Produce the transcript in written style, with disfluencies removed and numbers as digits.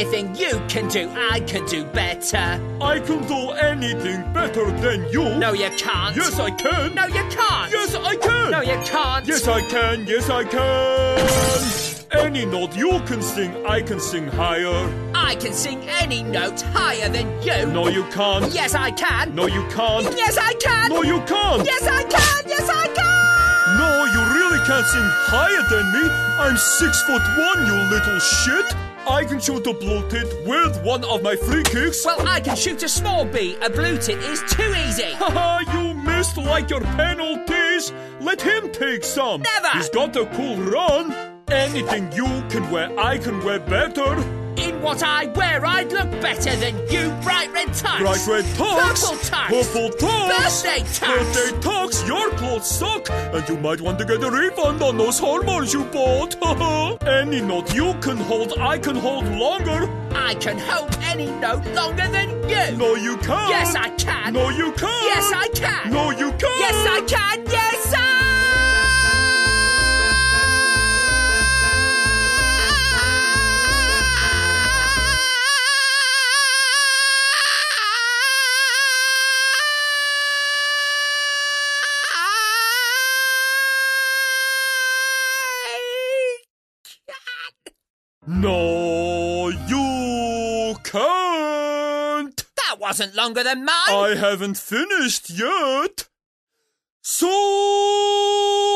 Anything you can do, I can do better. I can do anything better than you. No, you can't. Yes, I can. No, you can't. Yes, I can. No, you can't. Yes, I can. Yes, I can. Any note you can sing, I can sing higher. I can sing any note higher than you. No, you can't. Yes, I can. No, you can't. Yes, I can. No, you can't. Yes, I can. Yes, I can. No, you really can't sing higher than me. I'm 6'1", you little shit. I can shoot a blue tit with one of my free kicks. Well, I can shoot a small bee. A blue tit is too easy. Haha, you missed like your penalties. Let him take some. Never. He's got a cool run. Anything you can wear, I can wear better. In what I wear, I'd look better than you. Bright red tux. Bright red tux. Purple tux. Purple tux. Birthday tux. Birthday tux. Your clothes suck, and you might want to get a refund on those hormones you bought. Any note you can hold, I can hold longer. I can hold any note longer than you. No, you can't. Yes, I can. No, you can't. Yes, I can. No, you can't. Yes, I can. Yes, No, you can't. That wasn't longer than mine. I haven't finished yet. So